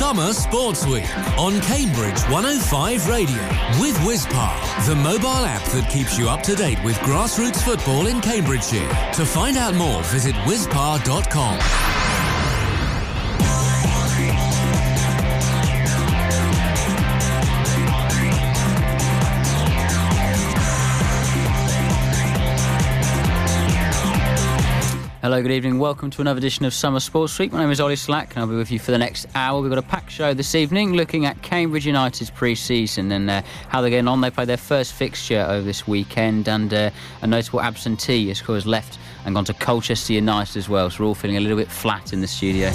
Summer Sports Week on Cambridge 105 Radio with Whizpar, the mobile app that keeps you up to date with grassroots football in Cambridgeshire. To find out more, visit whizpar.com. Hello, good evening. Welcome to another edition of Summer Sports Week. My name is Ollie Slack and I'll be with you for the next hour. We've got a packed show this evening looking at Cambridge United's pre-season and how they're getting on. They played their first fixture over this weekend and a notable absentee has left and gone to Colchester United as well. So we're all feeling a little bit flat in the studio.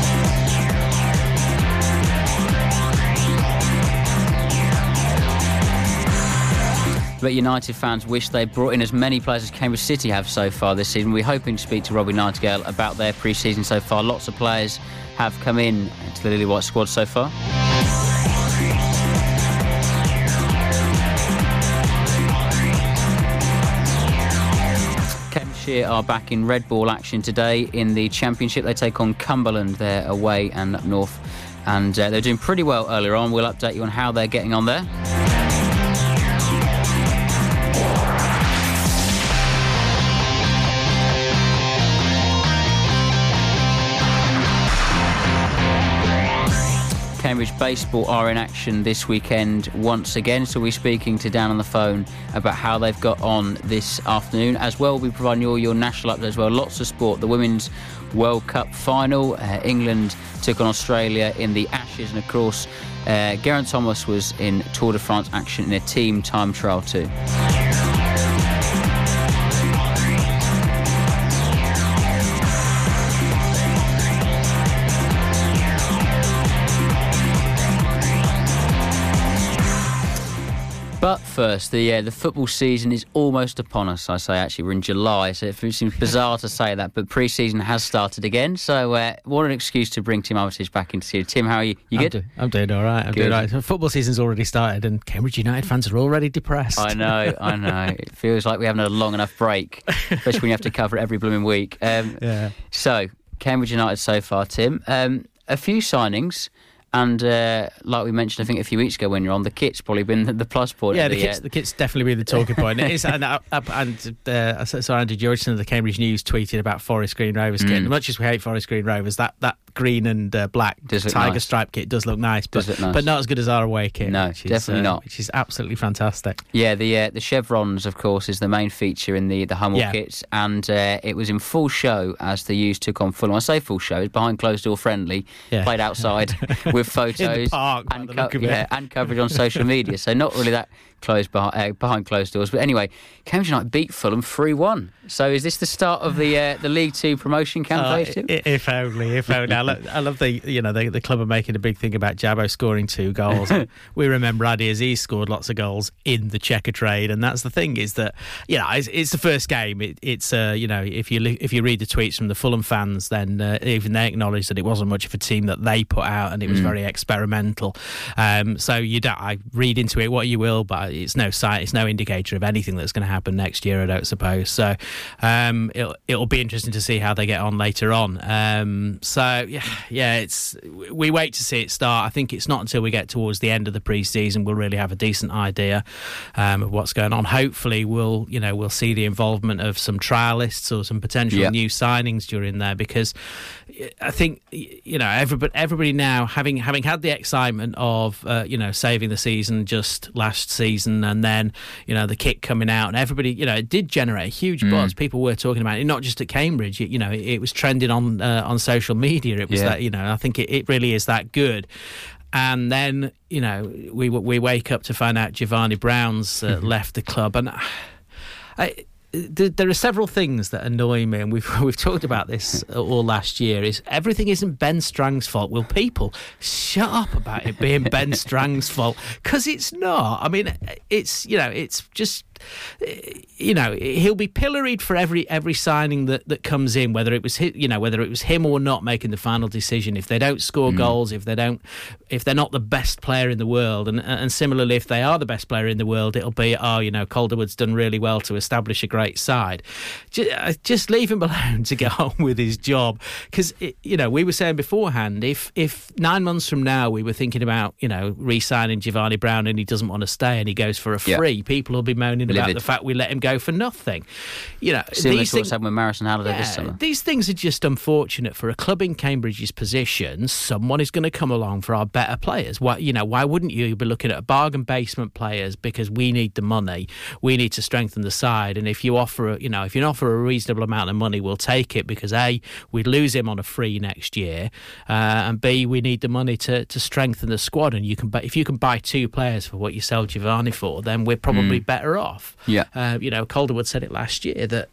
But United fans wish they brought in as many players as Cambridge City have so far this season. We're hoping to speak to Robbie Nightingale about their pre-season so far. Lots of players have come in to the Lily White squad so far. Cambridgeshire are back in red ball action today in the Championship. They take on Cumberland. They're away and up north. And they're doing pretty well earlier on. We'll update you on how they're getting on there. Cambridge Baseball are in action this weekend once again, so we're speaking to Dan on the phone about how they've got on this afternoon. As well, we'll be providing you all your national updates as well. Lots of sport. The Women's World Cup final. England took on Australia in the Ashes, and of course, Geraint Thomas was in Tour de France action in a team time trial too. But first, the football season is almost upon us. I say, actually, we're in July, so it seems bizarre to say that, but pre-season has started again. So what an excuse to bring Tim Armitage back into the studio. Tim, how are you? You good? I'm doing all right. I'm doing all right. Football season's already started and Cambridge United fans are already depressed. I know. It feels like we haven't had a long enough break, especially when you have to cover it every blooming week. Yeah. So, Cambridge United so far, Tim. A few signings. And like we mentioned, I think a few weeks ago when you're on, the kit's probably been the plus point. Yeah, the kit's definitely been the talking point. It is, and I saw Andy Georgeson of the Cambridge News tweeting about Forest Green Rovers kit. And much as we hate Forest Green Rovers, that green and black tiger stripe kit does look nice, but not as good as our away kit. No, definitely not. Which is absolutely fantastic. Yeah, the chevrons, of course, is the main feature in the Hummel kits, and it was in full show as the U's took on Fulham. I say full show, it's behind closed door friendly, played outside with photos in the park, and coverage on social media, so not really that closed behind closed doors. But anyway, Cambridge United beat Fulham 3-1. So is this the start of the League Two promotion campaign? If only. I love the club are making a big thing about Jabbo scoring 2 goals. We remember Adi Aziz scored lots of goals in the Checkatrade, and that's the thing is that it's the first game. It's if you read the tweets from the Fulham fans, then even they acknowledge that it wasn't much of a team that they put out, and it was very experimental. So I read into it what you will, but it's no indicator of anything that's going to happen next year, I don't suppose. So it'll be interesting to see how they get on later on. We wait to see it start. I think it's not until we get towards the end of the pre-season we'll really have a decent idea of what's going on. Hopefully we'll see the involvement of some trialists or some potential new signings during there, because I think everybody now having had the excitement of saving the season just last season, and then the kit coming out, and everybody it did generate a huge buzz. People were talking about it, not just at Cambridge. It was trending on social media. It was that I think it really is that good. And then we wake up to find out Giovanni Brown's left the club, and there are several things that annoy me, and we've talked about this all last year. Is everything isn't Ben Strang's fault? Will people shut up about it being Ben Strang's fault? Because it's not. I mean, it's just he'll be pilloried for every signing that comes in, whether it was him or not making the final decision. If they don't score goals, if they're not the best player in the world, and similarly, if they are the best player in the world, it'll be Calderwood's done really well to establish a great side. Just leave him alone to get on with his job, because we were saying beforehand, if 9 months from now we were thinking about re-signing Giovanni Brown and he doesn't want to stay and he goes for a free, people will be moaning about the fact we let him go for nothing. Similar to what's happened with Marison Halliday this summer. These things are just unfortunate for a club in Cambridge's position. Someone is going to come along for our better players. Why wouldn't you be looking at bargain basement players, because we need the money, we need to strengthen the side, and if you offer a reasonable amount of money, we'll take it, because A, we'd lose him on a free next year, and B, we need the money to strengthen the squad. And if you can buy 2 players for what you sell Giovanni for, then we're probably better off. Calderwood said it last year that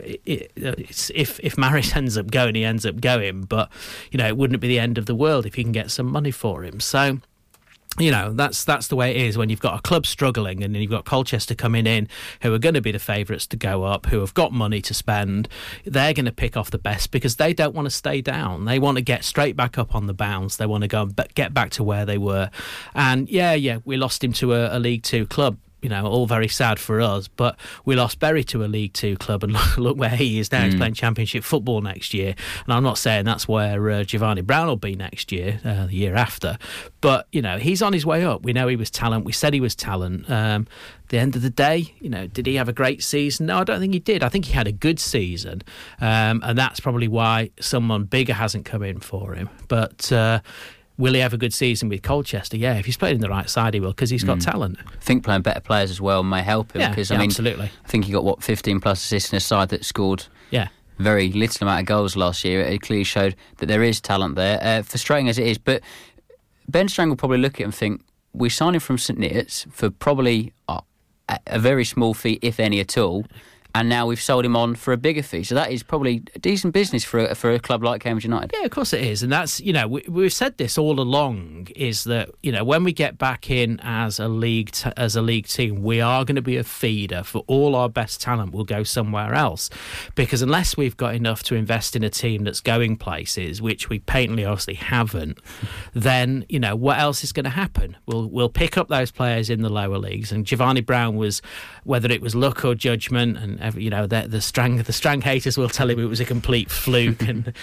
if Maris ends up going, he ends up going, but it wouldn't be the end of the world if you can get some money for him. So that's the way it is when you've got a club struggling, and then you've got Colchester coming in, who are going to be the favourites to go up, who have got money to spend. They're going to pick off the best because they don't want to stay down. They want to get straight back up on the bounce. They want to go and get back to where they were. And we lost him to a League Two club. All very sad for us, but we lost Bury to a League Two club, and look where he is now. He's playing Championship football next year, and I'm not saying that's where Giovanni Brown will be next year, the year after, but he's on his way up. We know he was talent. We said he was talent. At the end of the day, did he have a great season? No, I don't think he did. I think he had a good season, and that's probably why someone bigger hasn't come in for him. But will he have a good season with Colchester? Yeah, if he's playing in the right side, he will, because he's got talent. I think playing better players as well may help him. Absolutely. I think he got 15 plus assists in a side that scored very little amount of goals last year. It clearly showed that there is talent there, frustrating as it is. But Ben Strang will probably look at it and think, we signed him from St Neots for probably a very small fee, if any at all, and now we've sold him on for a bigger fee. So that is probably a decent business for a club like Cambridge United. Yeah, of course it is. And that's, we've said this all along, is that, when we get back in as a league team, we are going to be a feeder for all our best talent will go somewhere else. Because unless we've got enough to invest in a team that's going places, which we patently obviously haven't, then, what else is going to happen? We'll pick up those players in the lower leagues. And Giovanni Brown was, whether it was luck or judgment, and the Strang haters will tell him it was a complete fluke, and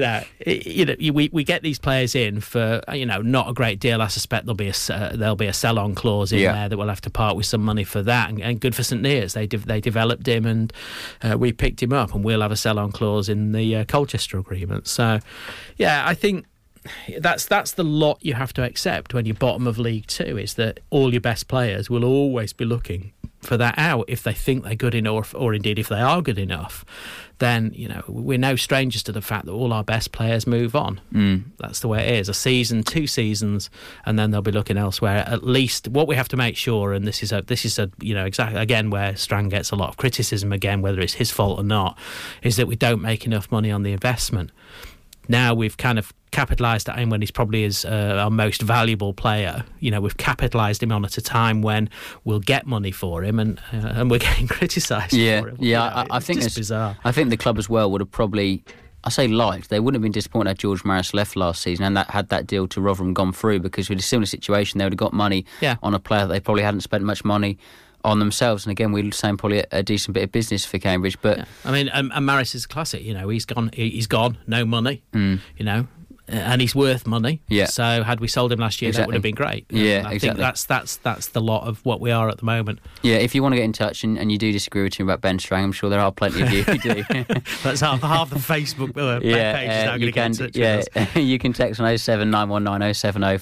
we get these players in for not a great deal. I suspect there'll be a sell-on clause in there that we'll have to part with some money for that, and good for St Neots. They developed him, and we picked him up, and we'll have a sell-on clause in the Colchester agreement. So I think that's the lot you have to accept when you're bottom of League Two, is that all your best players will always be looking for that out if they think they're good enough, or indeed if they are good enough. Then we're no strangers to the fact that all our best players move on. That's the way it is. A season, 2 seasons, and then they'll be looking elsewhere. At least what we have to make sure, and this is exactly again where Strang gets a lot of criticism again, whether it's his fault or not, is that we don't make enough money on the investment. Now we've kind of capitalised at him when he's probably our most valuable player. We've capitalised him on at a time when we'll get money for him, and we're getting criticised for him. I think it's bizarre. I think the club as well would have probably, they wouldn't have been disappointed had George Maris left last season and had that deal to Rotherham gone through, because with a similar situation they would have got money on a player that they probably hadn't spent much money on themselves. And again, we're saying probably a decent bit of business for Cambridge. But and Maris is a classic. He's gone, no money. And he's worth money. Yeah. So had we sold him last year, that would have been great. I think that's the lot of what we are at the moment. Yeah. If you want to get in touch and you do disagree with him about Ben Strang, I'm sure there are plenty of you who do. That's half the Facebook page is now going to get in touch with us. You can text on 07919 070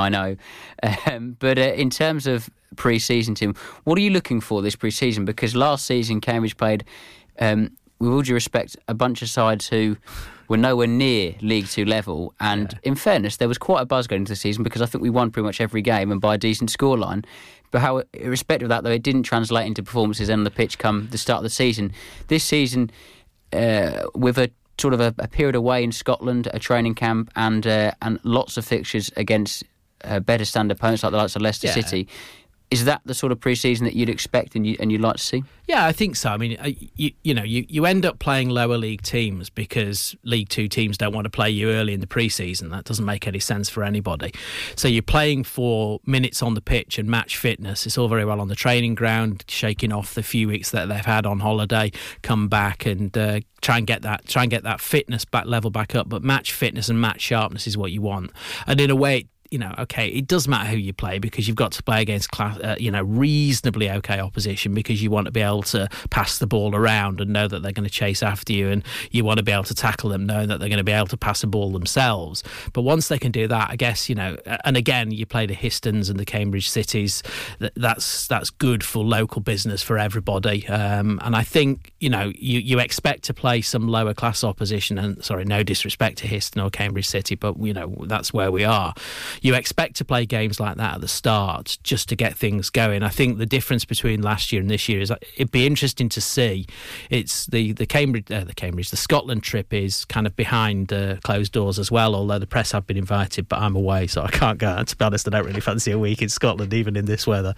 490. But in terms of pre-season, Tim, what are you looking for this pre-season? Because last season Cambridge played, with all due respect, a bunch of sides who were nowhere near League Two level, and in fairness there was quite a buzz going into the season because I think we won pretty much every game and by a decent scoreline. But irrespective of that, though, it didn't translate into performances on the pitch come the start of the season. This season, with a sort of a period away in Scotland, a training camp, and lots of fixtures against better standard opponents like the likes of Leicester City, Is that the sort of pre-season that you'd expect and you'd like to see? Yeah, I think so. I mean, you end up playing lower league teams because League Two teams don't want to play you early in the pre-season. That doesn't make any sense for anybody. So you're playing for minutes on the pitch and match fitness. It's all very well on the training ground, shaking off the few weeks that they've had on holiday, come back and try and get that fitness level back up. But match fitness and match sharpness is what you want. And in a way, it does matter who you play because you've got to play against reasonably okay opposition because you want to be able to pass the ball around and know that they're going to chase after you, and you want to be able to tackle them knowing that they're going to be able to pass the ball themselves. But once they can do that, I guess, and again, you play the Histons and the Cambridge Cities, that's good for local business for everybody. And I think, you expect to play some lower class opposition, and sorry, no disrespect to Histon or Cambridge City, but, that's where we are. You expect to play games like that at the start just to get things going. I think the difference between last year and this year is it'd be interesting to see. It's the Scotland trip is kind of behind closed doors as well, although the press have been invited, but I'm away, so I can't go. To be honest, I don't really fancy a week in Scotland, even in this weather.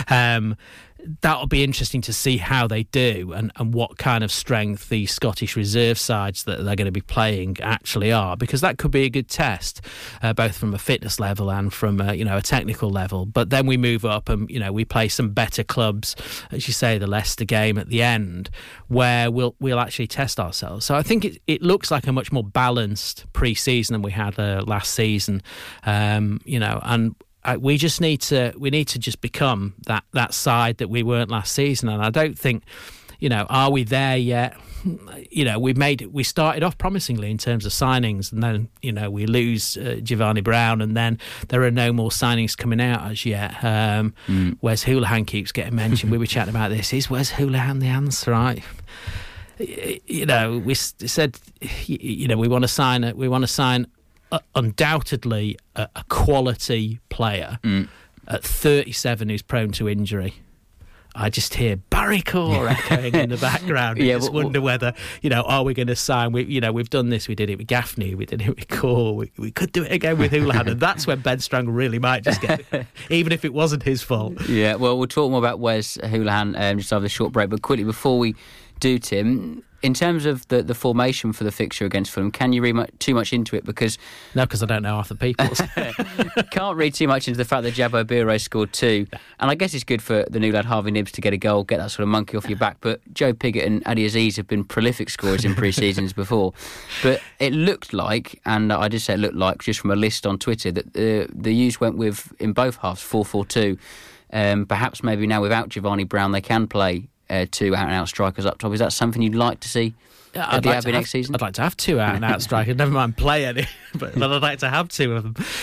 That'll be interesting to see how they do and what kind of strength the Scottish reserve sides that they're going to be playing actually are, because that could be a good test, both from a fitness level and from a technical level. But then we move up and we play some better clubs, as you say, the Leicester game at the end, where we'll actually test ourselves. So I think it looks like a much more balanced pre-season than we had last season, and we need to just become that side that we weren't last season. And I don't think, are we there yet? We started off promisingly in terms of signings, and then we lose Giovanni Brown, and then there are no more signings coming out as yet. Wes Hoolahan keeps getting mentioned. We were chatting about this. Is Wes Hoolahan the answer? Right? We said we want to sign undoubtedly a quality player at 37 who's prone to injury. I just hear Barry Core echoing in the background. I just wonder whether, are we going to sign? We've done this. We did it with Gaffney. We did it with Core. We could do it again with Hoolahan. And that's when Ben Strang really might just get it, even if it wasn't his fault. Yeah, well, we'll talk more about Wes Hoolahan just after the short break. But quickly, before we do, Tim, in terms of the formation for the fixture against Fulham, can you read too much into it? No, because I don't know half the people. Can't read too much into the fact that Jabo Bure scored 2. And I guess it's good for the new lad Harvey Nibbs to get a goal, get that sort of monkey off your back. But Joe Pigott and Adi Aziz have been prolific scorers in pre-seasons before. But it looked like, and I did say it looked like, just from a list on Twitter, that the U's went with, in both halves, 4-4-2. Perhaps maybe now without Giovanni Brown, they can play 2 out-and-out strikers up top. Is that something you'd like to see at the Abbey next season? I'd like to have 2 out-and-out strikers. Never mind play any, but I'd like to have 2 of them.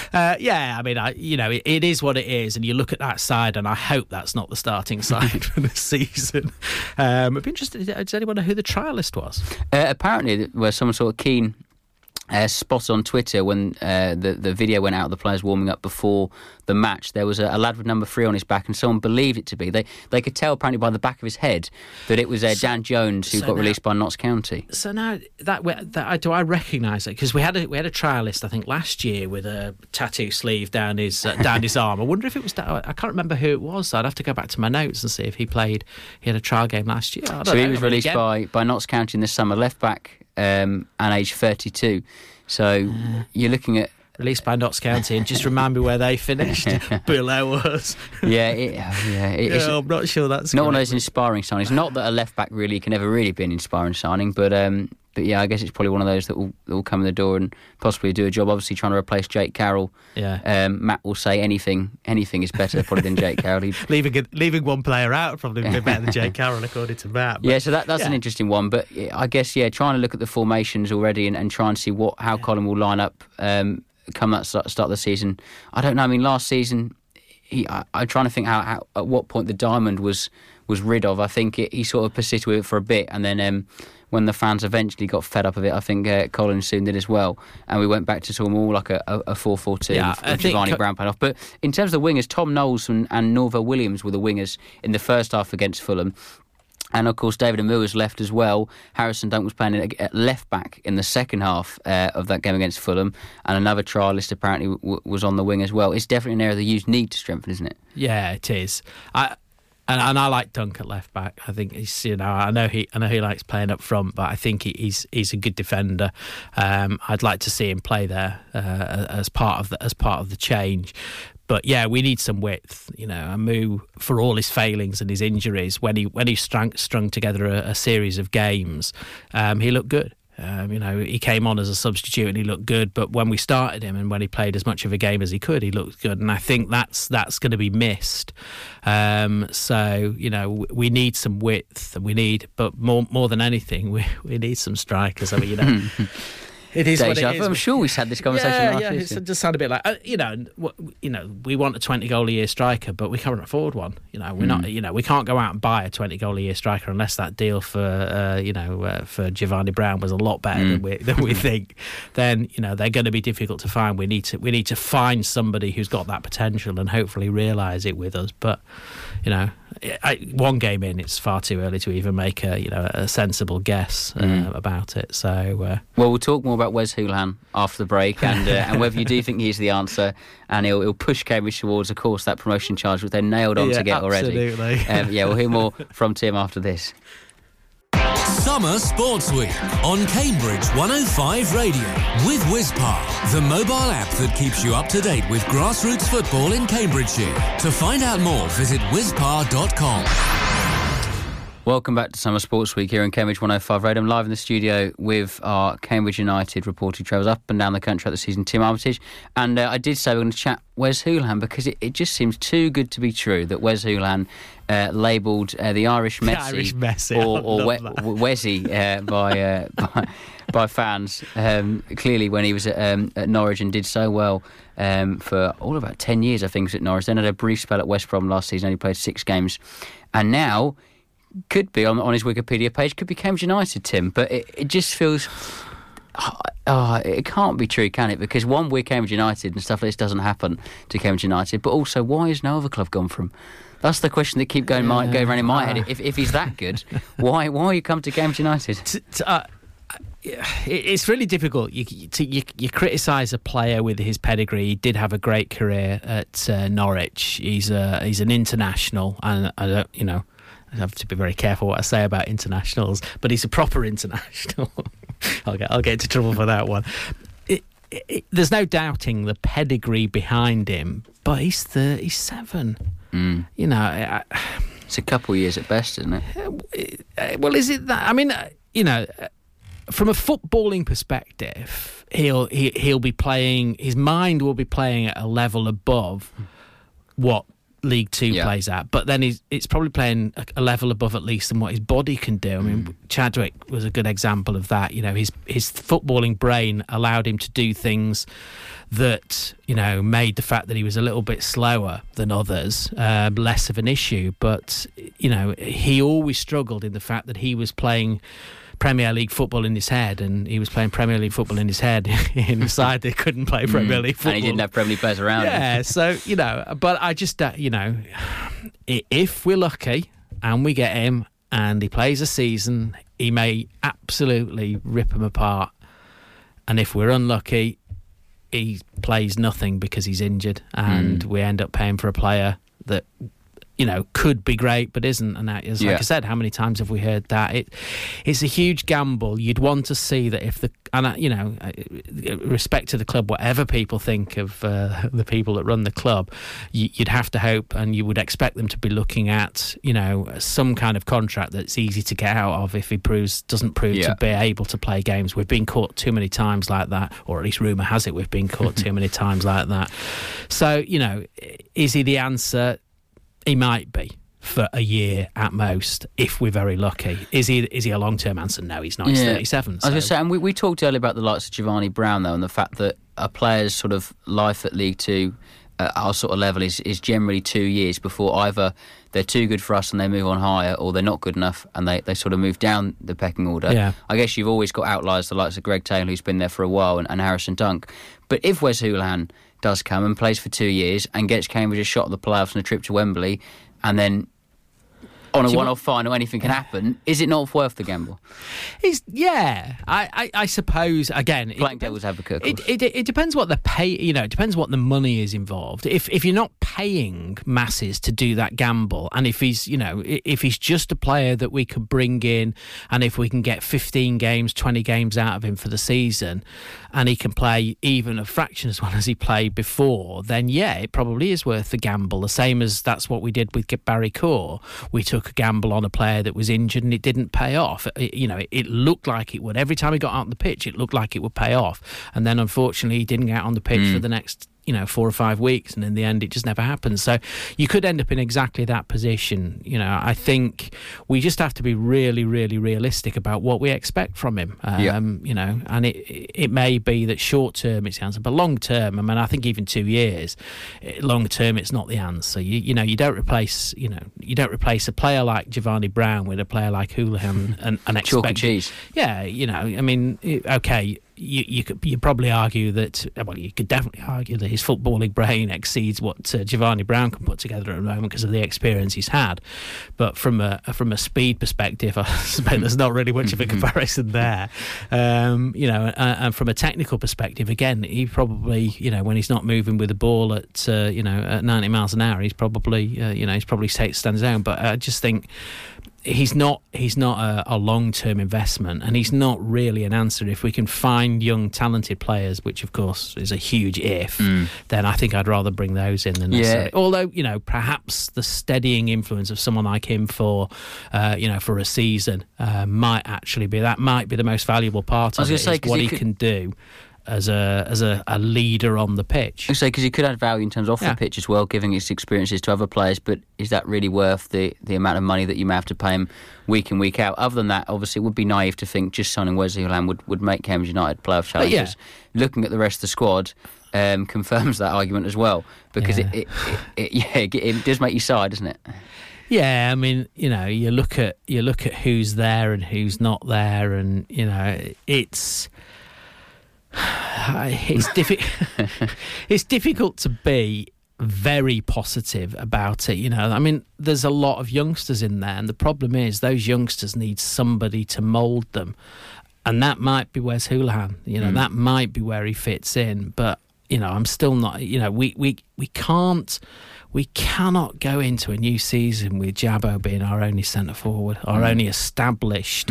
It is what it is, and you look at that side, and I hope that's not the starting side for the season. I'd be interested. Does anyone know who the trialist was? Apparently, where someone sort of keen. Spot on Twitter when the video went out, the players warming up before the match, there was a lad with number 3 on his back, and someone believed it to be. They could tell apparently by the back of his head that it was Dan Jones who got released by Notts County. So now that do I recognise it? Because we had a trialist, I think, last year with a tattoo sleeve down his arm. I wonder if it was. I can't remember who it was. So I'd have to go back to my notes and see if he played. He had a trial game last year. So he was released by Notts County in the summer, left back. And age 32. So you're looking at... Released by Notts County, and just remind me where they finished. Below us. I'm not sure that's not one of those inspiring signings. Not that a left back really can ever really be an inspiring signing, but yeah, I guess it's probably one of those that will come in the door and possibly do a job. Obviously, trying to replace Jake Carroll. Yeah. Matt will say anything is better probably than Jake Carroll. Leaving one player out would probably be better than Jake Carroll, according to Matt. But, so that's an interesting one. But I guess trying to look at the formations already and try and see how Colin will line up come that start of the season. I don't know. I mean, last season, I'm trying to think how at what point the diamond was rid of. I think he sort of persisted with it for a bit, and then when the fans eventually got fed up of it, I think Colin soon did as well, and we went back to sort of more like a 4-4-2 with Giovanni Brown playing off. But in terms of the wingers, Tom Knowles and Norvell Williams were the wingers in the first half against Fulham. And, of course, David Emil was left as well. Harrison Dunk was playing at left-back in the second half of that game against Fulham. And another trialist apparently was on the wing as well. It's definitely an area the youth need to strengthen, isn't it? Yeah, it is. And I like Dunk at left-back. I think he's, I know he likes playing up front, but I think he's a good defender. I'd like to see him play there as part of the change. But yeah, we need some width. Amu, for all his failings and his injuries, when he strung together a series of games, he looked good. He came on as a substitute and he looked good. But when we started him and when he played as much of a game as he could, he looked good. And I think that's going to be missed. So we need some width, and but more than anything, we need some strikers. I mean, It is what it is. I'm sure we've had this conversation last year. It does sound a bit like we want a 20-goal-a-year striker, but we can't afford one. We're not. We can't go out and buy a 20-goal-a-year striker unless that deal for Giovanni Brown was a lot better than we think. Then they're going to be difficult to find. We need to find somebody who's got that potential and hopefully realise it with us. But one game in, it's far too early to even make a sensible guess about it. So we'll talk more about Wes Hoolahan after the break and whether you do think he's the answer, and he'll push Cambridge towards, of course, that promotion charge which they're nailed on to get already. Absolutely. We'll hear more from Tim after this. Summer Sports Week on Cambridge 105 Radio with Wizpar, the mobile app that keeps you up to date with grassroots football in Cambridgeshire. To find out more, visit wizpar.com. Welcome back to Summer Sports Week here on Cambridge 105 Radio. I'm live in the studio with our Cambridge United reporter who travels up and down the country at the season, Tim Armitage. And I did say we're going to chat Wes Hoolahan because it just seems too good to be true that Wes Hoolahan labelled the Irish Messi, or Wesy by fans clearly when he was at Norwich and did so well for all about 10 years, I think, was at Norwich. Then had a brief spell at West Brom last season, only played 6 games. And now could be on his Wikipedia page, could be Cambridge United, Tim, but it just feels it can't be true, can it? Because one, we're Cambridge United and stuff like this doesn't happen to Cambridge United, but also why has no other club gone from? That's the question that keep going around in my head. If he's that good, why you come to Cambridge United? It's really difficult. You criticise a player with his pedigree. He did have a great career at Norwich. He's an international, and I have to be very careful what I say about internationals, but he's a proper international. I'll get into trouble for that one. There's no doubting the pedigree behind him, but he's 37. It's a couple of years at best, isn't it? Well, is it that? I mean, from a footballing perspective, he'll be playing. His mind will be playing at a level above what League Two plays at, but then it's probably playing a level above at least than what his body can do. I mean, Chadwick was a good example of that. His footballing brain allowed him to do things that made the fact that he was a little bit slower than others less of an issue. But he always struggled in the fact that he was playing Premier League football in his head, and he was playing Premier League football in his head in a side that couldn't play Premier League football. And he didn't have Premier League players around him. Yeah, so, but I just, if we're lucky and we get him and he plays a season, he may absolutely rip them apart. And if we're unlucky, he plays nothing because he's injured, and we end up paying for a player that could be great but isn't. And that is, like I said, how many times have we heard that? It's a huge gamble. You'd want to see that if respect to the club, whatever people think of the people that run the club, you'd have to hope and you would expect them to be looking at some kind of contract that's easy to get out of if he doesn't prove to be able to play games. We've been caught too many times like that, or at least rumour has it we've been caught too many times like that. So is he the answer? He might be for a year at most, if we're very lucky. Is he a long-term answer? No, he's not. He's 37. So. I was going to say, and we talked earlier about the likes of Giovanni Brown, though, and the fact that a player's sort of life at League Two, our sort of level, is generally 2 years before either they're too good for us and they move on higher, or they're not good enough and they sort of move down the pecking order. Yeah. I guess you've always got outliers, the likes of Greg Taylor, who's been there for a while, and Harrison Dunk. But if Wes Hoolahan does come and plays for 2 years and gets Cambridge a shot at the playoffs and a trip to Wembley, and then on a one-off final, anything can happen. Is it not worth the gamble? I suppose, again... Playing devil's advocate, of course. It depends what the pay... it depends what the money is involved. If you're not paying masses to do that gamble, and if he's just a player that we could bring in, and if we can get 15 games, 20 games out of him for the season, and he can play even a fraction as well as he played before, then it probably is worth the gamble. The same as that's what we did with Barry Corr. We took a gamble on a player that was injured and it didn't pay off. It looked like it would. Every time he got out on the pitch, it looked like it would pay off. And then unfortunately, he didn't get out on the pitch for the next 4 or 5 weeks, and in the end it just never happens. So you could end up in exactly that position. I think we just have to be really, really realistic about what we expect from him. And it may be that short term it's the answer, but long term, I think even 2 years, long term it's not the answer. You don't replace a player like Giovanni Brown with a player like Houlihan and expect chalk and cheese. Okay. You could probably argue that. Well, you could definitely argue that his footballing brain exceeds what Giovanni Brown can put together at the moment because of the experience he's had. But from a speed perspective, I suspect there's not really much of a comparison there. And from a technical perspective, again, he probably when he's not moving with the ball at 90 miles an hour, he's probably stands down. But I just think. He's not a long-term investment, and he's not really an answer. If we can find young, talented players, which of course is a huge if, then I think I'd rather bring those in than necessarily. Although perhaps the steadying influence of someone like him for a season might be the most valuable part of it. Is what he can do as a leader on the pitch. I say because he could add value in terms of off the pitch as well, giving his experiences to other players. But is that really worth the amount of money that you may have to pay him week in, week out? Other than that, obviously, it would be naive to think just signing Wesley Houlihan would make Cambridge United playoff challengers. Looking at the rest of the squad confirms that argument as well, because it does make you sigh, doesn't it? Yeah, you look at who's there and who's not there, and it's difficult to be very positive about it. There's a lot of youngsters in there, and the problem is those youngsters need somebody to mould them, and that might be Wes Houlihan. That might be where he fits in. But I'm still not. We cannot go into a new season with Jabbo being our only centre forward, our only established.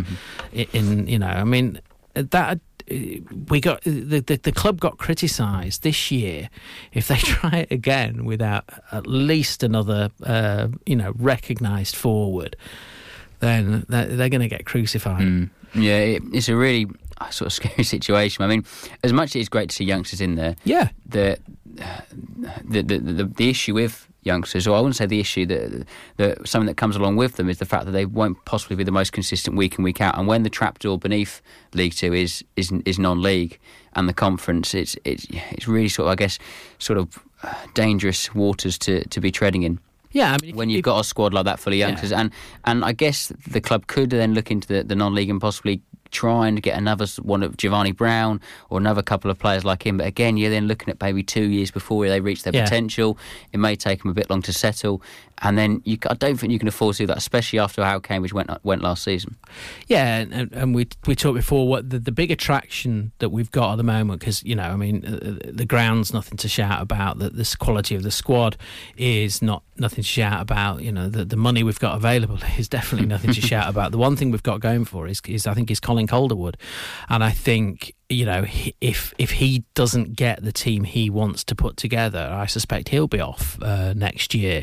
That. We got the club got criticised this year. If they try it again without at least another recognised forward, then they're going to get crucified. It's a really sort of scary situation. As much as it's great to see youngsters in there, the issue with youngsters, or I wouldn't say the issue, that something that comes along with them is the fact that they won't possibly be the most consistent week in, week out. And when the trapdoor beneath League Two is non-league and the conference, it's really sort of dangerous waters to be treading in. Yeah, when you've got a squad like that full of youngsters, and I guess the club could then look into the non-league and possibly try and get another one of Giovanni Brown or another couple of players like him. But again, you're then looking at maybe 2 years before they reach their potential. It may take them a bit long to settle, and then I don't think you can afford to do that, especially after how Cambridge went last season. Yeah, and we talked before what the big attraction that we've got at the moment, because the ground's nothing to shout about. That this quality of the squad is nothing to shout about. The money we've got available is definitely nothing to shout about. The one thing we've got going for is I think is Colin Calderwood, and I think if he doesn't get the team he wants to put together, I suspect he'll be off next year.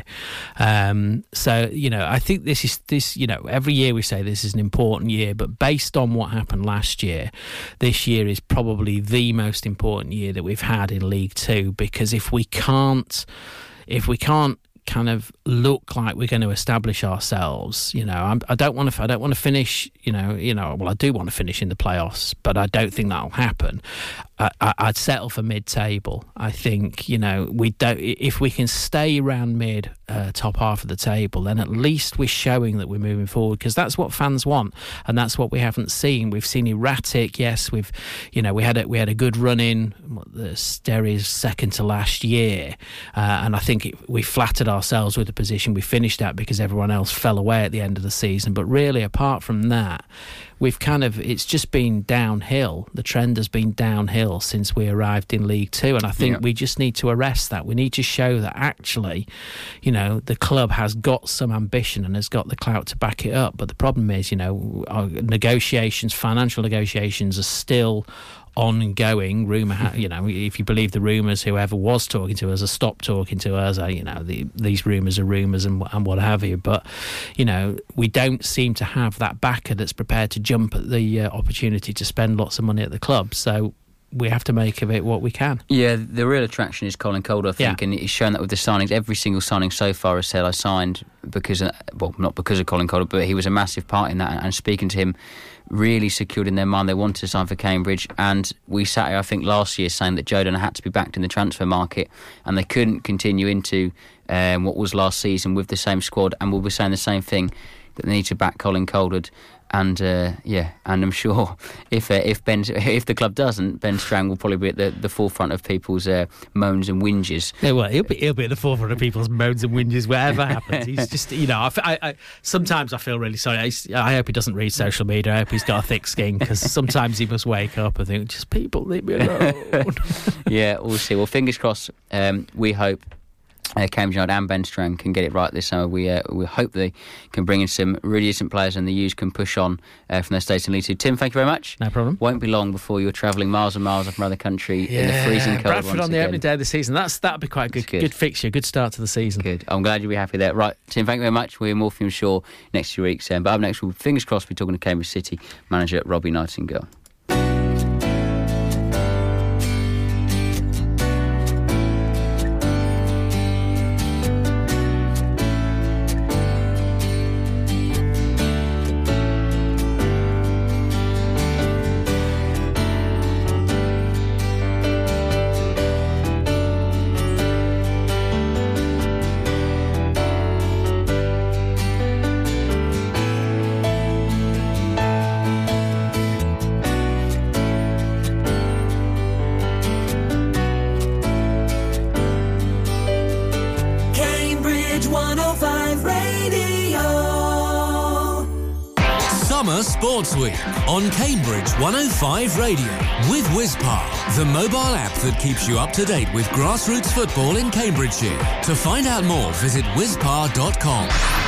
I think this every year we say this is an important year, but based on what happened last year, this year is probably the most important year that we've had in League Two, because if we can't kind of look like we're going to establish ourselves, I don't want to finish, well, I do want to finish in the playoffs, but I don't think that'll happen. I'd settle for mid-table. I think, we don't. If we can stay around mid, top half of the table, then at least we're showing that we're moving forward, because that's what fans want, and that's what we haven't seen. We've seen erratic. Yes, we had a good run in the Sterry's second to last year, and I think we flattered ourselves with the position we finished at because everyone else fell away at the end of the season. But really, apart from that, it's just been downhill. The trend has been downhill since we arrived in League Two, and I think we just need to arrest that. We need to show that actually, the club has got some ambition and has got the clout to back it up. But the problem is, our financial negotiations are still ongoing. If you believe the rumours, whoever was talking to us has stopped talking to us. These rumours are rumours and what have you. But we don't seem to have that backer that's prepared to jump at the opportunity to spend lots of money at the club. So we have to make of it what we can. Yeah, the real attraction is Colin Calder, I think, and he's shown that with the signings. Every single signing so far has said, I signed because, not because of Colin Calder, but he was a massive part in that, and speaking to him really secured in their mind they wanted to sign for Cambridge. And we sat here, I think, last year saying that Joe Dunner had to be backed in the transfer market, and they couldn't continue into what was last season with the same squad, and we'll be saying the same thing, that they need to back Colin Calder. And and I'm sure if the club doesn't, Ben Strang will probably be at the forefront of people's moans and whinges. Yeah, well, he'll be at the forefront of people's moans and whinges whatever happens. He's just, I sometimes I feel really sorry. I hope he doesn't read social media. I hope he's got a thick skin, because sometimes he must wake up and think, just people leave me alone. Yeah, we'll see. Well, fingers crossed. We hope Cambridge United and Ben Strang can get it right this summer. We hope they can bring in some really decent players, and the U's can push on from their states in League Two. Tim, thank you very much. No problem. Won't be long before you're travelling miles and miles from around the country in the freezing cold. Bradford on the opening day of the season. That'll be quite a good fixture, good start to the season. Good. I'm glad you'll be happy there. Right, Tim, thank you very much. We're more from Shore next 2 weeks. But up next, we'll, fingers crossed, be talking to Cambridge City manager Robbie Nightingale. Sports Week on Cambridge 105 Radio with Wizpar, the mobile app that keeps you up to date with grassroots football in Cambridgeshire. To find out more, visit wizpar.com.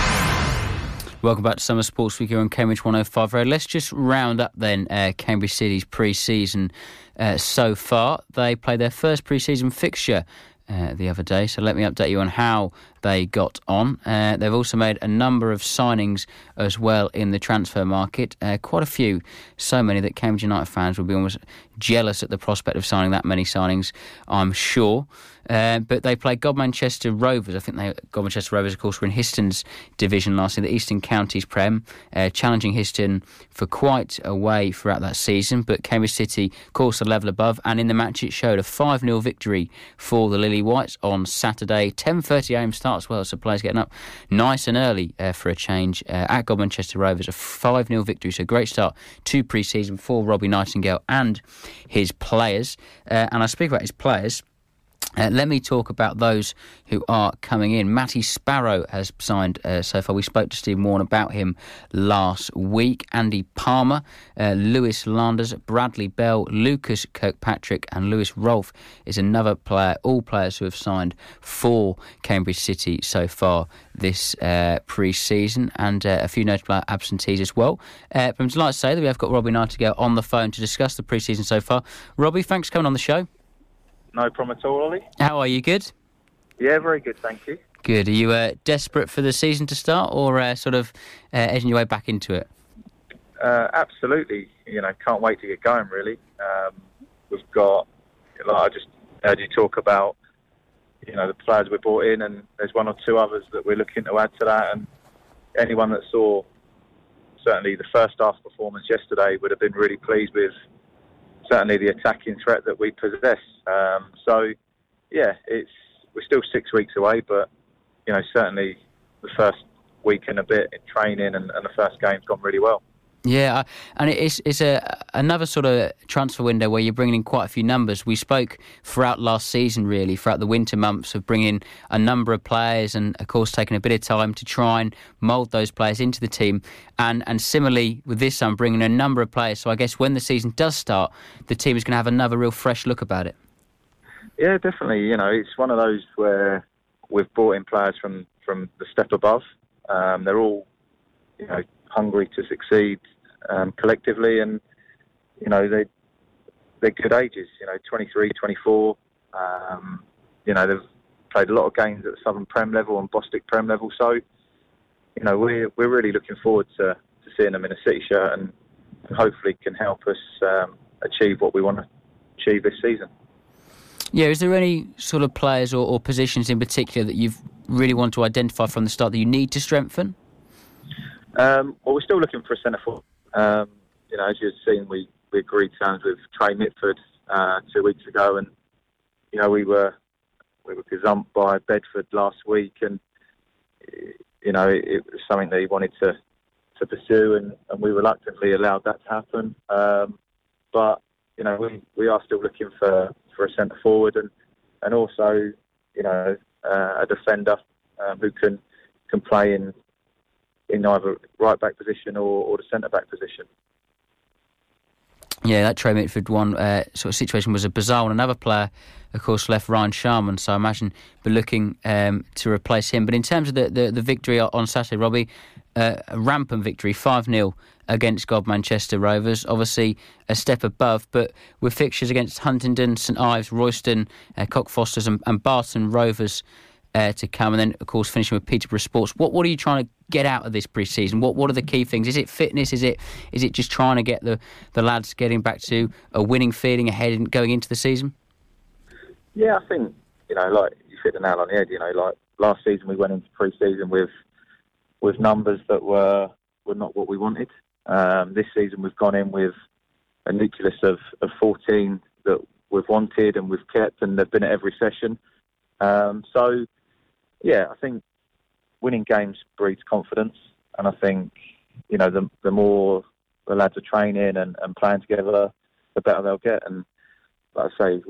Welcome back to Summer Sports Week here on Cambridge 105 Radio. Let's just round up then Cambridge City's pre-season so far. They played their first pre-season fixture the other day, so let me update you on how they got on. They've also made a number of signings as well in the transfer market, quite a few, so many that Cambridge United fans will be almost jealous at the prospect of signing that many signings, I'm sure. But they played Godmanchester Rovers. I think Godmanchester Rovers, of course, were in Histon's division last year, the Eastern Counties Prem, challenging Histon for quite a way throughout that season. But Cambridge City, of course, a level above, and in the match it showed a 5-0 victory for the Lily Whites on Saturday. 10:30am start as well, so players getting up nice and early for a change at Godmanchester Rovers. A 5-0 victory, so great start to pre-season for Robbie Nightingale and his players. And I speak about his players. Let me talk about those who are coming in. Matty Sparrow has signed so far. We spoke to Steve Warren about him last week. Andy Palmer, Lewis Landers, Bradley Bell, Lucas Kirkpatrick and Lewis Rolfe is another player. All players who have signed for Cambridge City so far this pre-season, and a few notable absentees as well. But I'm delighted to say that we have got Robbie Nightingale on the phone to discuss the pre-season so far. Robbie, thanks for coming on the show. No problem at all, Ollie. How are you? Good? Yeah, very good, thank you. Good. Are you desperate for the season to start, or sort of edging your way back into it? Absolutely. Can't wait to get going, really. We've got, I just heard you talk about, the players we brought in, and there's one or two others that we're looking to add to that. And anyone that saw certainly the first half performance yesterday would have been really pleased with certainly the attacking threat that we possess. So, yeah, we're still 6 weeks away, but certainly the first week and a bit in training and the first game's gone really well. Yeah, and it's another sort of transfer window where you're bringing in quite a few numbers. We spoke throughout last season, really, throughout the winter months, of bringing a number of players and, of course, taking a bit of time to try and mould those players into the team. And similarly, with this summer, bringing a number of players. So I guess when the season does start, the team is going to have another real fresh look about it. Yeah, definitely. It's one of those where we've brought in players from the step above. They're all, hungry to succeed collectively, and they're good ages. 23, 24. They've played a lot of games at the Southern Prem level and Bostik Prem level. So, we're really looking forward to seeing them in a City shirt and hopefully can help us achieve what we want to achieve this season. Yeah, is there any sort of players or positions in particular that you've really want to identify from the start that you need to strengthen? Well, we're still looking for a centre forward. As you've seen, we agreed terms with Trey Mitford 2 weeks ago, and we were gazumped by Bedford last week, and it was something that he wanted to pursue, and we reluctantly allowed that to happen. But we are still looking for a centre forward and also a defender who can play in either right back position or the centre back position. Yeah, that Trey Mitford one sort of situation was a bizarre one. Another player, of course, left, Ryan Sharman, so I imagine we're looking to replace him. But in terms of the victory on Saturday, Robbie, a rampant victory, 5-0 against God Manchester Rovers. Obviously a step above, but with fixtures against Huntingdon, St Ives, Royston, Cockfosters and Barton Rovers to come, and then, of course, finishing with Peterborough Sports. What are you trying to get out of this pre-season? What are the key things? Is it fitness? Is it just trying to get the lads getting back to a winning feeling ahead and going into the season? Yeah, I think, like you hit the nail on the head. Like last season we went into pre-season with numbers that were not what we wanted. This season we've gone in with a nucleus of 14 that we've wanted and we've kept, and they've been at every session. So, yeah, I think winning games breeds confidence, and I think the more the lads are training and playing together, the better they'll get. And like I say,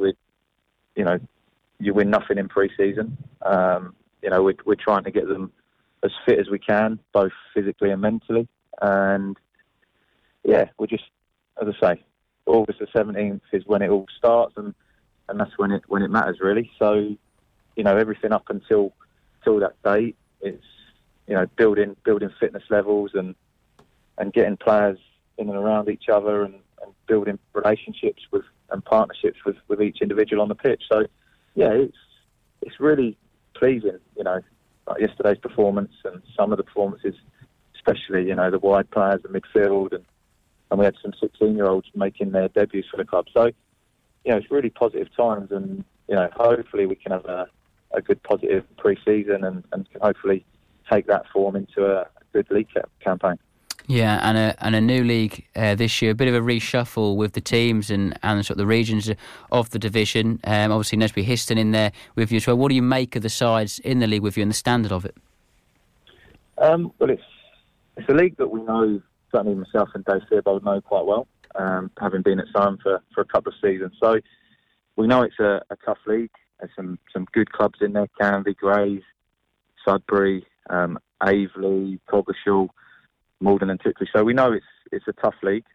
you win nothing in pre-season. We're trying to get them as fit as we can, both physically and mentally. And yeah, we're just, as I say, August the 17th is when it all starts, and that's when it matters really. So, everything up until that date, it's building fitness levels and getting players in and around each other and building relationships and partnerships with each individual on the pitch. So yeah, it's really pleasing, like yesterday's performance and some of the performances, especially the wide players, the midfield, and we had some 16-year-olds making their debuts for the club. So it's really positive times, and hopefully we can have a good positive pre-season and can hopefully take that form into a good league campaign. Yeah, and a new league this year, a bit of a reshuffle with the teams and sort of the regions of the division. Obviously, Nesby Histon in there with you as well. What do you make of the sides in the league with you and the standard of it? Well, it's a league that we know, certainly myself and Dave Theobald know quite well, having been at Siam for a couple of seasons. So we know it's a tough league. There's some good clubs in there: Canby, Grays, Sudbury, Aveley, Coggeshall, Malden and Tewkesbury. So we know it's a tough league.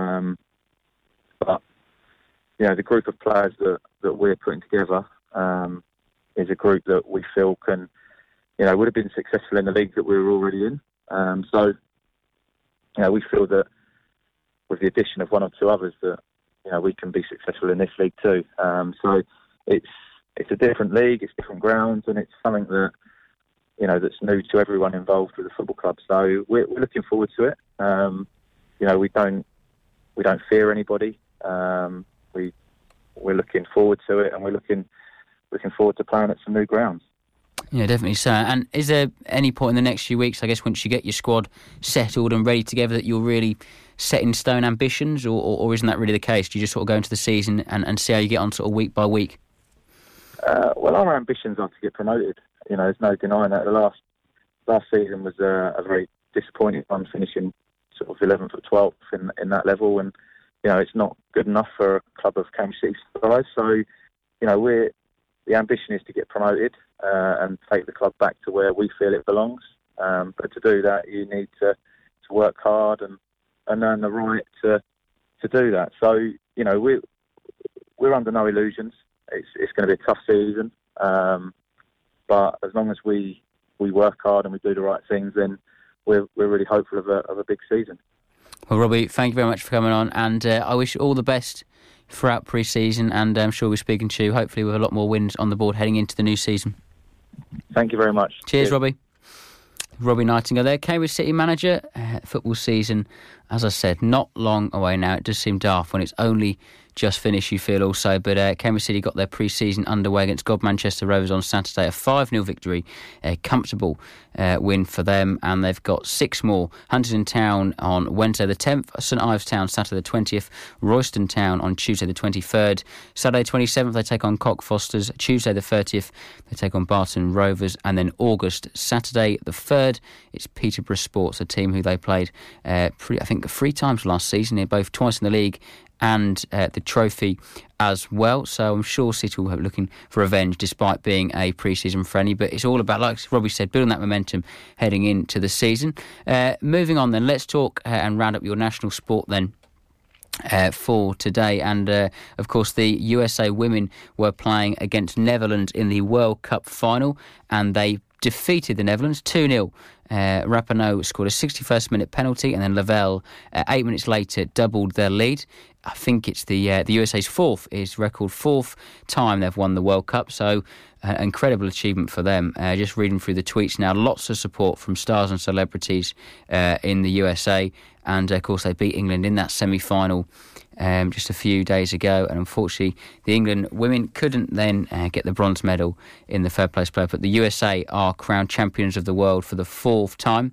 But the group of players that we're putting together is a group that we feel can, would have been successful in the league that we were already in. So we feel that with the addition of one or two others that we can be successful in this league too. So it's a different league, it's different grounds, and it's something that that's new to everyone involved with the football club. So we're looking forward to it. We don't fear anybody. We're looking forward to it, and we're looking forward to playing at some new grounds. Yeah, definitely so. And is there any point in the next few weeks, I guess, once you get your squad settled and ready together, that you'll really set in stone ambitions, or isn't that really the case? Do you just sort of go into the season and see how you get on sort of week by week? Well, our ambitions are to get promoted. There's no denying that. The last season was a very disappointing one, finishing sort of 11th or 12th in that level, and it's not good enough for a club of Cambridge City size. So, the ambition is to get promoted and take the club back to where we feel it belongs. But to do that, you need to work hard and earn the right to do that. So, we're under no illusions. It's going to be a tough season, but as long as we work hard and we do the right things, then we're really hopeful of a big season. Well, Robbie, thank you very much for coming on, and I wish you all the best throughout pre-season, and I'm sure we're speaking to you hopefully with a lot more wins on the board heading into the new season. Thank you very much. Cheers. Robbie. Robbie Nightingale there, Cambridge City manager. Football season, as I said, not long away now. It does seem daft when it's only just finished, you feel also, but Cambridge City got their pre-season underway against God Manchester Rovers on Saturday, a 5-0 victory, a comfortable win for them, and they've got 6 more. Huntingdon Town on Wednesday the 10th, St Ives Town Saturday the 20th, Royston Town on Tuesday the 23rd, Saturday 27th they take on Cockfosters, Tuesday the 30th they take on Barton Rovers, and then August, Saturday the 3rd, it's Peterborough Sports, a team who they played I think 3 times last season, they're both twice in the league and the trophy as well. So I'm sure City will be looking for revenge despite being a pre-season friendly. But it's all about, like Robbie said, building that momentum heading into the season. Moving on then, let's talk and round up your national sport then. For today, and of course the USA women were playing against Netherlands in the World Cup final, and they defeated the Netherlands 2-0. Rapinoe scored a 61st minute penalty, and then Lavelle 8 minutes later doubled their lead. I think it's the USA's fourth time they've won the World Cup, so incredible achievement for them. Just reading through the tweets now, lots of support from stars and celebrities in the USA, and of course they beat England in that semi-final just a few days ago, and unfortunately the England women couldn't then get the bronze medal in the third place play, but the USA are crowned champions of the world for the 4th time.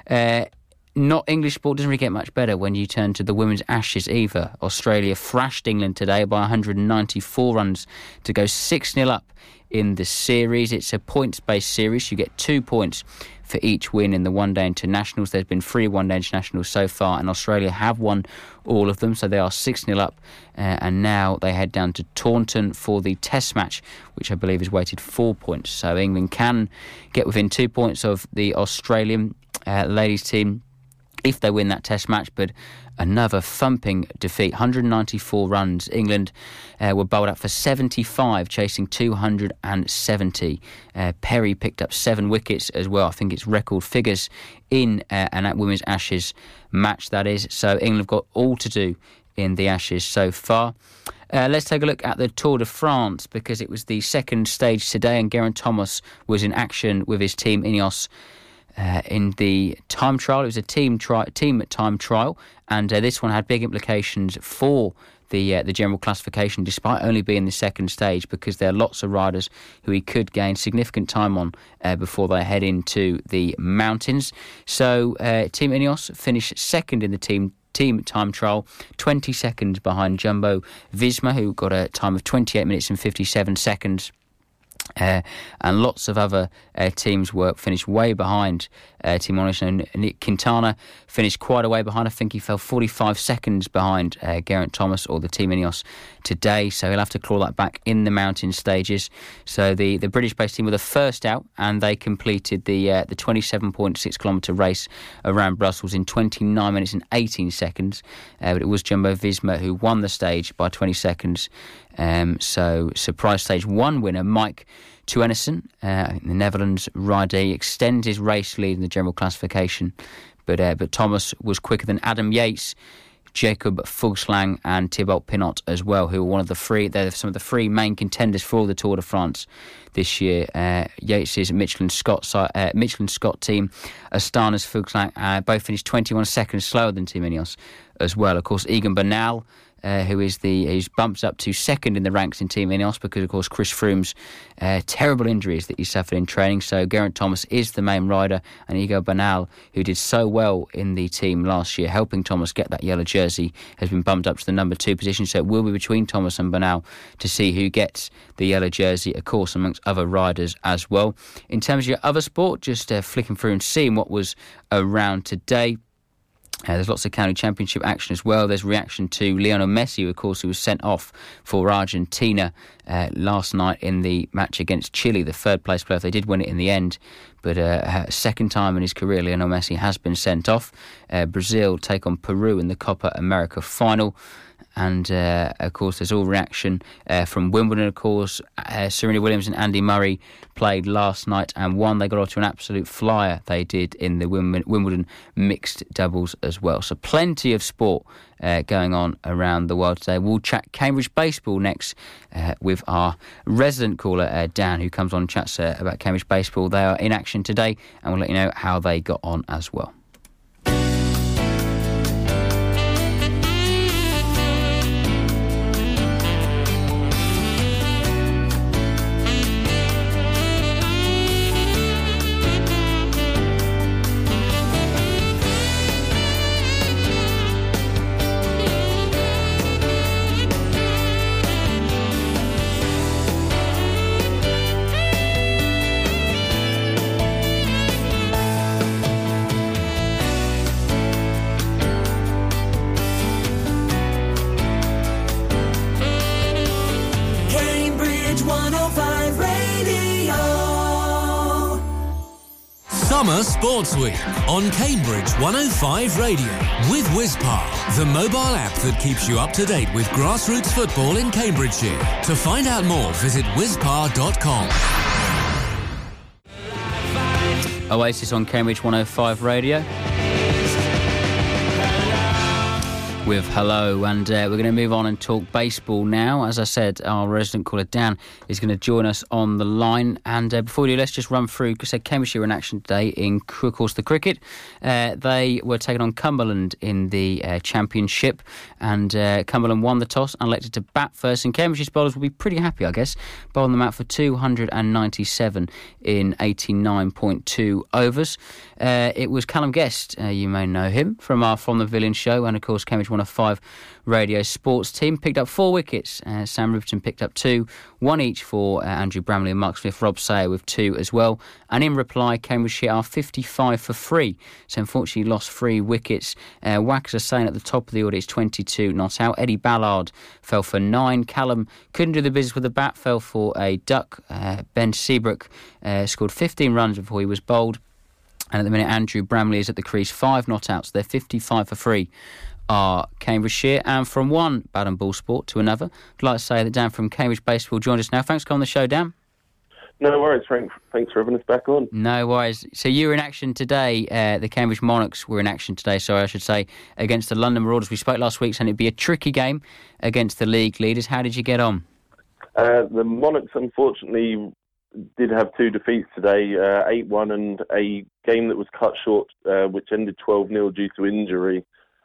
Not English sport doesn't really get much better when you turn to the women's Ashes either. Australia thrashed England today by 194 runs to go 6-0 up in the series. It's a points-based series. You get 2 points for each win in the one-day internationals. There's been 3 one-day internationals so far, and Australia have won all of them, so they are 6-0 up, and now they head down to Taunton for the test match, which I believe is weighted 4 points. So England can get within 2 points of the Australian ladies team if they win that test match, but another thumping defeat, 194 runs. England were bowled out for 75, chasing 270. Perry picked up 7 wickets as well. I think it's record figures in an Women's Ashes match, that is. So England have got all to do in the Ashes so far. Let's take a look at the Tour de France, because it was the second stage today, and Geraint Thomas was in action with his team Ineos in the time trial. It was a team time trial, and this one had big implications for the general classification, despite only being the second stage, because there are lots of riders who he could gain significant time on before they head into the mountains. So Team Ineos finished second in the team time trial, 20 seconds behind Jumbo Visma, who got a time of 28 minutes and 57 seconds. And lots of other teams were finished way behind Team Ineos. And Nick Quintana finished quite a way behind. I think he fell 45 seconds behind Geraint Thomas or the Team Ineos today, so he'll have to claw that back in the mountain stages. So the British-based team were the first out, and they completed the 27.6 kilometre race around Brussels in 29 minutes and 18 seconds. But it was Jumbo Visma who won the stage by 20 seconds. So surprise stage 1 winner Mike Tuenison, the Netherlands rider, extends his race lead in the general classification, but Thomas was quicker than Adam Yates, Jacob Fuglsang and Thibaut Pinot as well, who were they're some of the 3 main contenders for the Tour de France this year. Yates' Michelin Scott team, Astana's Fuglsang, both finished 21 seconds slower than Team Ineos as well. Of course, Egan Bernal who's bumped up to second in the ranks in Team Ineos because, of course, Chris Froome's terrible injuries that he suffered in training. So Geraint Thomas is the main rider, and Egan Bernal, who did so well in the team last year, helping Thomas get that yellow jersey, has been bumped up to the number 2 position. So it will be between Thomas and Bernal to see who gets the yellow jersey, of course, amongst other riders as well. In terms of your other sport, just flicking through and seeing what was around today. There's lots of county championship action as well. There's reaction to Lionel Messi, of course, who was sent off for Argentina last night in the match against Chile, the third place player. They did win it in the end, but second time in his career, Lionel Messi has been sent off. Brazil take on Peru in the Copa America final. And, of course, there's all reaction from Wimbledon, of course. Serena Williams and Andy Murray played last night and won. They got off to an absolute flyer, they did, in the Wimbledon mixed doubles as well. So plenty of sport going on around the world today. We'll chat Cambridge baseball next with our resident caller, Dan, who comes on and chats about Cambridge baseball. They are in action today, and we'll let you know how they got on as well. Summer Sports Week on Cambridge 105 Radio with Wizpar, the mobile app that keeps you up to date with grassroots football in Cambridgeshire. To find out more, visit wizpar.com. Oasis on Cambridge 105 Radio with Hello, and we're going to move on and talk baseball now. As I said, our resident caller Dan is going to join us on the line, and before we do, let's just run through, because Cambridgeshire in action today in, of course, the cricket. They were taking on Cumberland in the championship, and Cumberland won the toss and elected to bat first, and Cambridgeshire's bowlers will be pretty happy, I guess, bowling them out for 297 in 89.2 overs. It was Callum Guest, you may know him from our From the Pavilion show, and of course Cambridge 105 Radio sports team, picked up 4 wickets. Sam Riverton picked up 2, 1 each for Andrew Bramley and Mark Smith. Rob Sayer with 2 as well. And in reply, Cambridgeshire are 55 for 3. So unfortunately lost 3 wickets. Wackers are saying at the top of the order, it's 22 not out. Eddie Ballard fell for 9. Callum couldn't do the business with the bat, fell for a duck. Ben Seabrook scored 15 runs before he was bowled. And at the minute, Andrew Bramley is at the crease, 5 not out. So they're 55 for 3. Are Cambridgeshire. And from one bat and ball sport to another, I'd like to say that Dan from Cambridge Baseball joined us now. Thanks for coming on the show, Dan. No worries, Frank. Thanks for having us back on. No worries. So you were in action today. The Cambridge Monarchs were in action today, sorry, I should say, against the London Marauders. We spoke last week saying it'd be a tricky game against the league leaders. How did you get on? The Monarchs, unfortunately, did have 2 defeats today, 8-1 and a game that was cut short, which ended 12-0 due to injury.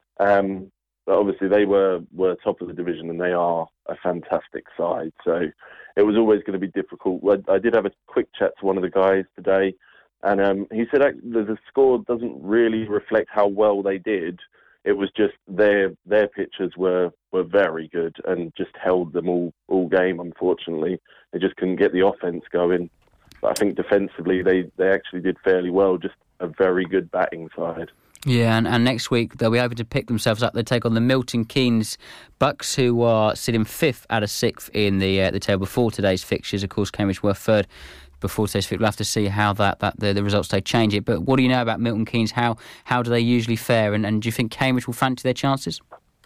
But obviously they were top of the division, and they are a fantastic side. So it was always going to be difficult. I did have a quick chat to one of the guys today, and he said the score doesn't really reflect how well they did. It was just their pitchers were very good and just held them all game, unfortunately. They just couldn't get the offence going. But I think defensively they actually did fairly well, just a very good batting side. Yeah, and next week they'll be able to pick themselves up. They take on the Milton Keynes Bucks, who are sitting 5th out of 6th in the table before today's fixtures. Of course, Cambridge were 3rd before today's fixtures. We'll have to see how the results they change it. But what do you know about Milton Keynes? How do they usually fare? And do you think Cambridge will fancy their chances?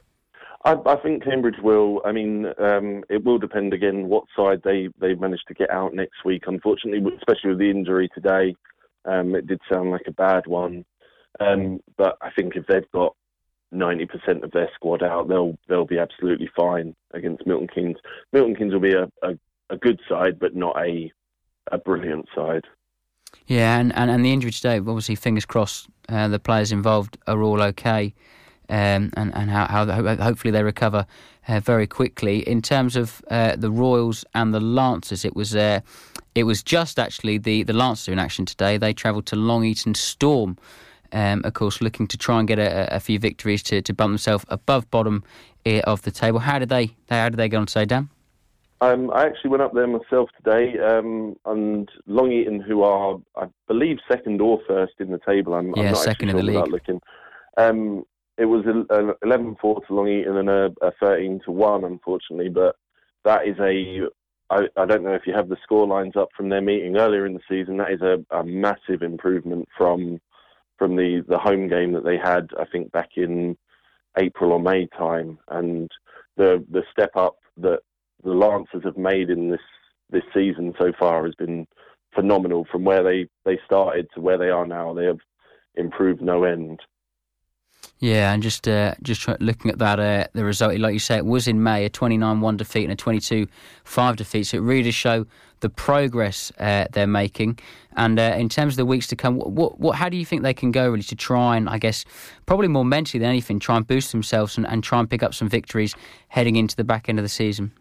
I think Cambridge will. I mean, it will depend again what side they manage to get out next week. Unfortunately, especially with the injury today, it did sound like a bad one. But I think if they've got 90% of their squad out, they'll be absolutely fine against Milton Keynes. Milton Keynes will be a good side, but not a brilliant side. Yeah, and the injury today, obviously, fingers crossed, the players involved are all okay. and how hopefully they recover very quickly. In terms of the Royals and the Lancers, it was just actually the Lancers in action today. They travelled to Long Eaton Storm, of course, looking to try and get a few victories to bump themselves above bottom of the table. How did they get on today, Dan? I actually went up there myself today, and Long Eaton, who are, I believe, second or first in the table. I'm not second actually in the sure league. Looking. It was 11-4 to Long Eaton and a 13-1, unfortunately. But that is I don't know if you have the score lines up from their meeting earlier in the season. That is a massive improvement from the home game that they had, I think, back in April or May time, and the step up that the Lancers have made in this season so far has been phenomenal. From where they started to where they are now, they have improved no end. Yeah, and just looking at that, the result, like you say, it was in May, a 29-1 defeat and a 22-5 defeat. So it really does show the progress they're making. And in terms of the weeks to come, how do you think they can go really to try and, I guess, probably more mentally than anything, try and boost themselves and try and pick up some victories heading into the back end of the season?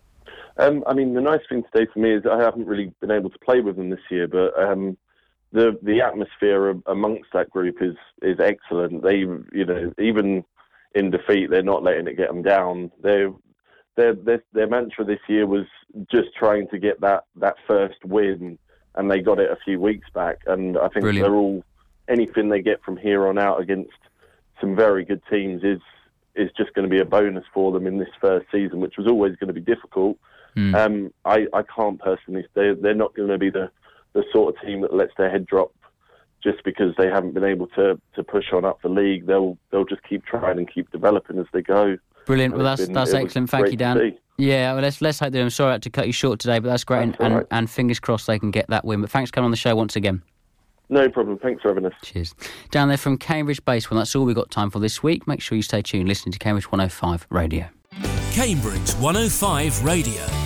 I mean, the nice thing today for me is I haven't really been able to play with them this year, but the atmosphere amongst that group is excellent. They, even in defeat, they're not letting it get them down. Their mantra this year was just trying to get that first win, and they got it a few weeks back. And I think Brilliant. they're all, anything they get from here on out against some very good teams is just going to be a bonus for them in this first season, which was always going to be difficult. I can't personally. They're not going to be the sort of team that lets their head drop just because they haven't been able to push on up the league. They'll just keep trying and keep developing as they go. Brilliant. Well, that's excellent. Thank you, Dan. Yeah, well, let's hope that. I'm sorry I had to cut you short today, but that's great. And fingers crossed they can get that win. But thanks for coming on the show once again. No problem. Thanks for having us. Cheers. Down there from Cambridge Baseball. That's all we've got time for this week. Make sure you stay tuned, listening to Cambridge 105 Radio. Cambridge 105 Radio.